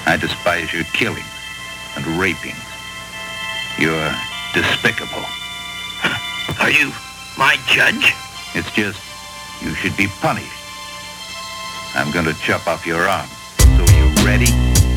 I despise your killings and rapings. You're despicable. Are you my judge? It's just, you should be punished. I'm going to chop off your arm. So you ready?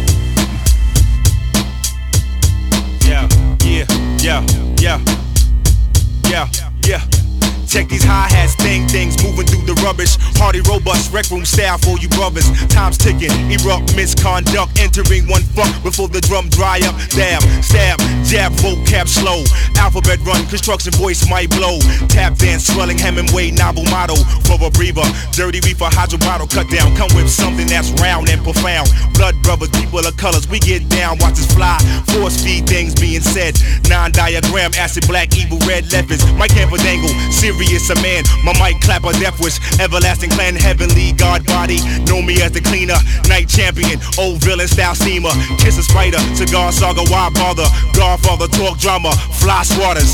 Yeah. Check these hi-hats, things moving through the rubbish. Hardy, robust, rec room style for you brothers. Time's ticking, erupt, misconduct. Entering one fuck before the drum dry up. Dab, stab, jab, vocab slow. Alphabet run, construction voice might blow. Tap dance, swelling Hemingway, novel motto. For a breather, dirty reefer, hydro bottle cut down. Come with something that's round and profound. Blood brothers, people of colors, we get down, watch us fly. Force feed things being said. Non-diagram, acid, black, evil, red leopards. Mike Camperdangle, serious a man. My mic clapper, death wish. Everlasting clan, heavenly God body. Know me as the cleaner, night champion. Old villain style steamer. Kiss a spider, cigar saga, why bother? Godfather, talk drama, fly swatters.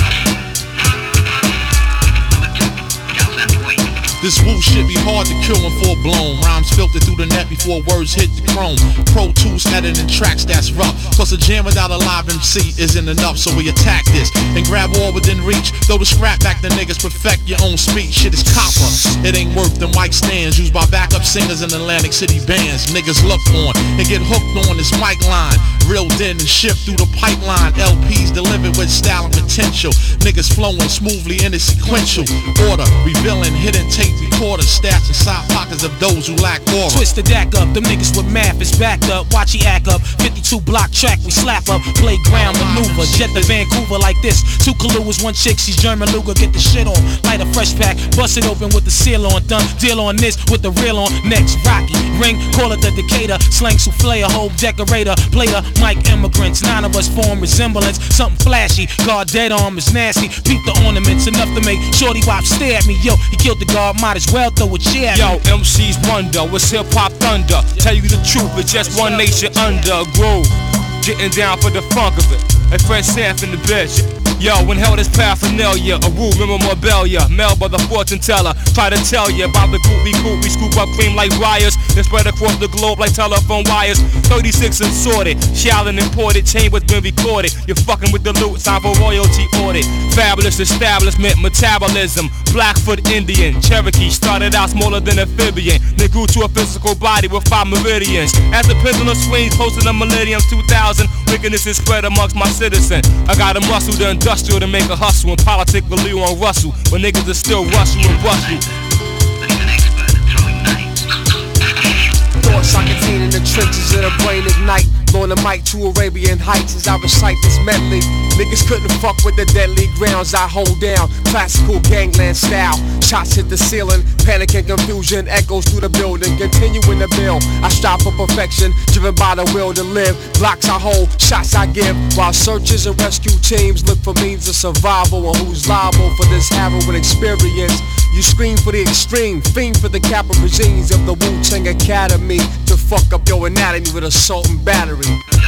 This woo shit be hard to kill and full blown. Rhymes filtered through the net before words hit the chrome. Pro Tools editing tracks that's rough. Cause a jam without a live MC isn't enough. So we attack this and grab all within reach. Throw the scrap back to niggas, perfect your own speech. Shit is copper. It ain't worth the mic stands used by backup singers in Atlantic City bands. Niggas look on and get hooked on this mic line. Reeled in and shipped through the pipeline. LPs delivered with style and potential. Niggas flowing smoothly in a sequential order. Revealing hidden tape recorders, stats inside pockets of those who lack aura. Twist the deck up, them niggas with math is backed up. Watch he act up, 52 block track, we slap up. Playground maneuver, jet to Vancouver like this. Two Kaluas, one chick, she's German Luger. Get the shit on, light a fresh pack, bust it open with the seal on. Done, deal on this with the real on. Next, Rocky, ring, call it the Decatur. Slang souffle, a whole decorator. Plater, Mike immigrants, 9 of us form resemblance. Something flashy, guard dead arm is nasty. Peep the ornaments, enough to make Shorty Wop stare at me. Yo, he killed the guard, might as well throw a chair. Yo, MC's wonder, what's hip hop thunder? Tell you the truth, it's just one nation under a groove. Getting down for the funk of it. And Fred Sanf in the bitch. Yo, when hell this paraphernalia, a rule memorabilia, mailed by the fortune teller. Try to tell you about the group we scoop up cream like wires, then spread across the globe like telephone wires. 36 and sorted, shallon imported, chambers been recorded. You're fucking with the loot, time for royalty audit. Fabulous establishment, metabolism. Blackfoot Indian, Cherokee, started out smaller than amphibian. Then grew to a physical body with 5 meridians. As the pendulum swings close to the millennium 2000, wickedness is spread amongst my citizen. I got a muscle to industrial to make a hustle and politic with Leon Russell, when niggas are still Russell and Russell. But he's an expert at throwing knives. Thoughts I contain in the trenches of the brain ignite. Blowing the mic to Arabian Heights as I recite this medley. Niggas couldn't fuck with the deadly grounds I hold down. Classical gangland style. Shots hit the ceiling. Panic and confusion echoes through the building. Continuing the bill. I strive for perfection. Driven by the will to live. Blocks I hold, shots I give. While searchers and rescue teams look for means of survival. And who's liable for this harrowing experience? You scream for the extreme. Fiend for the capital regimes of the Wu-Tang Academy. To fuck up your anatomy with assault and battery.